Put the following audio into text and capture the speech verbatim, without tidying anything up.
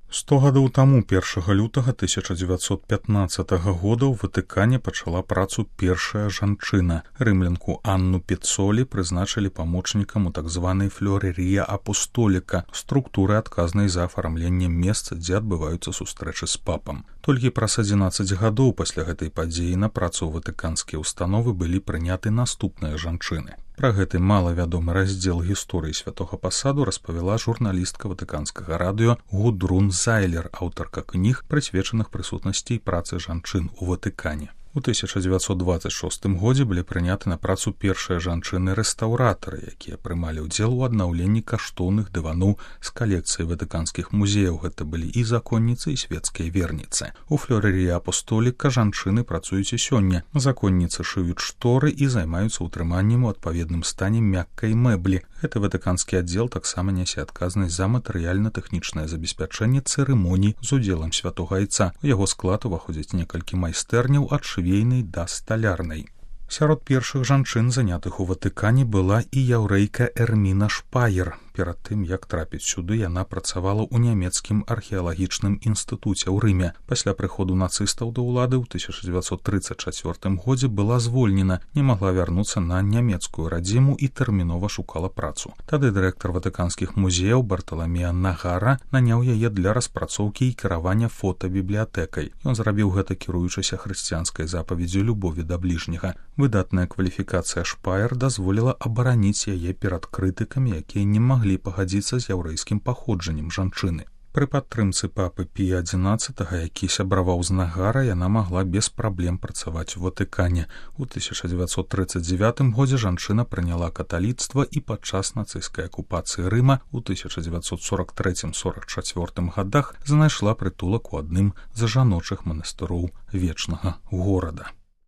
сто гадоў таму першага лютага тысяча дзевяцьсот пятнаццатага года ў Ватыкане пачала працу першая жанчына. Рымлянку Анну Пецолі прызначылі памочнікам у так званай флёрерія апостоліка, структуры адказнай за афармленне месца, дзе адбываюцца сустрэчы з папам. Толькі праз адзінаццаць гадоў пасля гэтай падзеі на працу ў ватыканскія ўстановы былі прыняты наступныя жанчыны. Пра гэты малавядомы раздзел гісторыі святога пасаду распавяла журналістка ватыканскага радыё Гудрун Зайлер, аўтарка кніг, прысвечаных прысутнасці і працы жанчын у Ватыкане. У тысяча дзевяцьсот дваццаць шостым годзе былі прыняты на працу першыя жанчыны-рэстаўратары, якія прымалі ўдзел у аднаўленні каштоўных дываноў з калекцыі ватыканскіх музеяў. Гэта былі і законніцы, і свецкія верніцы. У флёреріі апостоліка жанчыны працуюць і сёння. Законніцы шыюць шторы і займаюцца ўтрыманнем у адпаведным стане мяккай мэблі. Гэты ватыканскі аддзел таксама нясе адказнасць за матэрыяльна-тэхнічнае забеспячэнне цырымоній з удзелам святога айца. У яго склад уваходзіць некалькі майстэрняў ад швейнай да сталярнай. Сярод першых жанчын, занятых у Ватыкане, была і яўрэйка Эрміна Шпаер. Перад тым, як трапіць сюды, яна працавала ў нямецкім археалагічным інстытуце ў Рыме. Пасля прыходу нацыстаў да ўлады ў тысяча дзевяцьсот трыццаць чацвёртым годзе была звольнена, не магла вярнуцца на нямецкую радзіму і тэрмінова шукала працу. Тады дырэктар ватыканскіх музеяў Барталамея Нагара наняў яе для распрацоўкі і кіравання фотабібліятэкай. Ён зрабіў гэта, кіруючыся хрысціянскай запаведдзю любові да бліжняга. Выдатная кваліфікацыя Шпаер дазволіла абараніць яе перад крытыкамі, якія не маглі пагадзіцца з яўрэйскім паходжаннем жанчыны. Пры падтрымцы папы Пія адзінаццатага, які сябраваў з Нагара, яна магла без праблем працаваць у Ватыкане. У тысяча дзевяцьсот трыццаць дзевятым годзе жанчына прыняла каталіцтва і падчас нацысцкай акупацыі Рыма у тысяча дзевяцьсот сорак трэцім сорак чацвёртым гадах знайшла прытулак у адным з жаночых манастыроў вечнага горада.